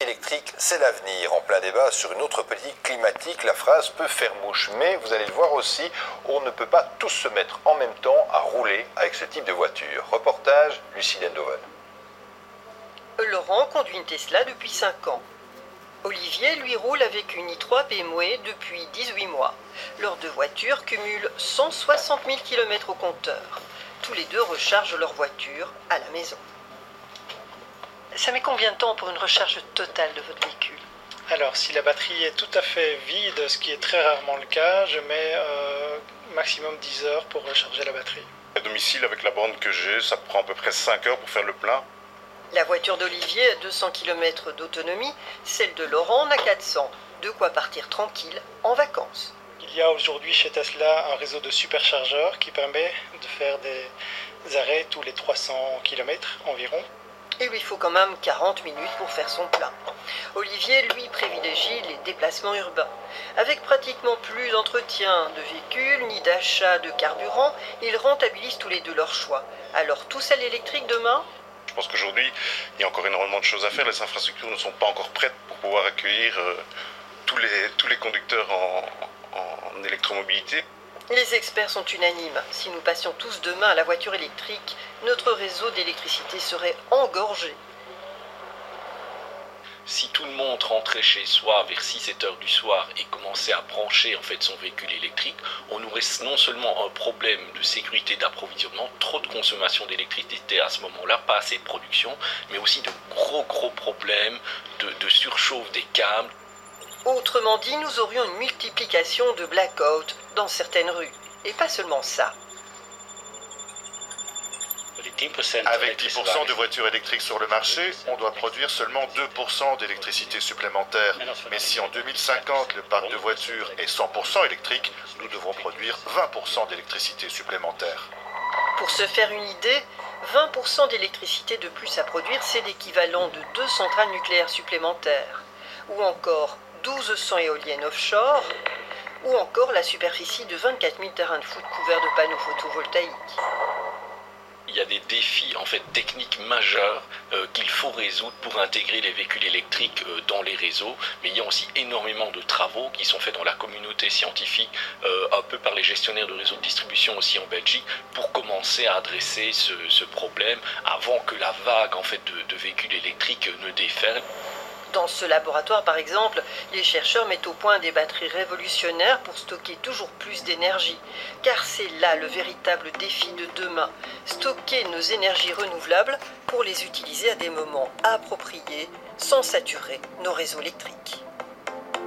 électrique, c'est l'avenir. En plein débat sur une autre politique climatique, la phrase peut faire mouche. Mais vous allez le voir aussi, on ne peut pas tous se mettre en même temps à rouler avec ce type de voiture. Reportage, Lucie Dendoven. Laurent conduit une Tesla depuis 5 ans. Olivier, lui, roule avec une i3 BMW depuis 18 mois. Leurs deux voitures cumulent 160 000 km au compteur. Tous les deux rechargent leur voiture à la maison. Ça met combien de temps pour une recharge totale de votre véhicule? Alors, si la batterie est tout à fait vide, ce qui est très rarement le cas, je mets maximum 10 heures pour recharger la batterie. À domicile, avec la borne que j'ai, ça prend à peu près 5 heures pour faire le plein. La voiture d'Olivier a 200 km d'autonomie, celle de Laurent en a 400. De quoi partir tranquille en vacances. Il y a aujourd'hui chez Tesla un réseau de superchargeurs qui permet de faire des arrêts tous les 300 km environ. Il lui faut quand même 40 minutes pour faire son plein. Olivier, lui, privilégie les déplacements urbains. Avec pratiquement plus d'entretien de véhicules ni d'achat de carburant, ils rentabilisent tous les deux leur choix. Alors tous à l'électrique demain? Je pense qu'aujourd'hui, il y a encore énormément de choses à faire. Les infrastructures ne sont pas encore prêtes pour pouvoir accueillir tous les conducteurs en électromobilité. Les experts sont unanimes. Si nous passions tous demain à la voiture électrique, notre réseau d'électricité serait engorgé. Si tout le monde rentrait chez soi vers 6-7 heures du soir et commençait à brancher en fait son véhicule électrique, on aurait non seulement un problème de sécurité d'approvisionnement, trop de consommation d'électricité à ce moment-là, pas assez de production, mais aussi de gros problèmes de surchauffe des câbles. Autrement dit, nous aurions une multiplication de blackouts dans certaines rues. Et pas seulement ça. Avec 10% de voitures électriques sur le marché, on doit produire seulement 2% d'électricité supplémentaire. Mais si en 2050 le parc de voitures est 100% électrique, nous devrons produire 20% d'électricité supplémentaire. Pour se faire une idée, 20% d'électricité de plus à produire, c'est l'équivalent de 2 centrales nucléaires supplémentaires. Ou encore 1200 éoliennes offshore, ou encore la superficie de 24 000 terrains de foot couverts de panneaux photovoltaïques. Il y a des défis en fait techniques majeurs qu'il faut résoudre pour intégrer les véhicules électriques dans les réseaux, mais il y a aussi énormément de travaux qui sont faits dans la communauté scientifique, un peu par les gestionnaires de réseaux de distribution aussi en Belgique, pour commencer à adresser ce problème avant que la vague en fait de véhicules électriques ne déferle. Dans ce laboratoire, par exemple, les chercheurs mettent au point des batteries révolutionnaires pour stocker toujours plus d'énergie. Car c'est là le véritable défi de demain, stocker nos énergies renouvelables pour les utiliser à des moments appropriés, sans saturer nos réseaux électriques.